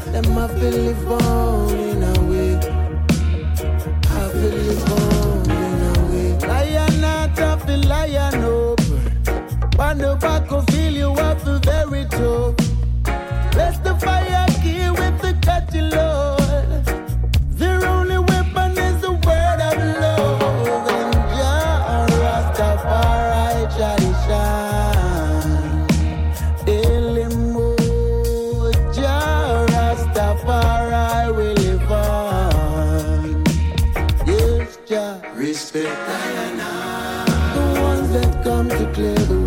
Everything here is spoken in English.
Them have to live on in a way. Have to live on in a way. Lion not have to lion up. On the back of feel you have to very tough. Bless the fire key with the cutting Lord. Their only weapon is the word of love. And Jah Rastafari tradition. Elimu Jah Rastafari will live on. Yes, Jah respect the ones that come to clear the way.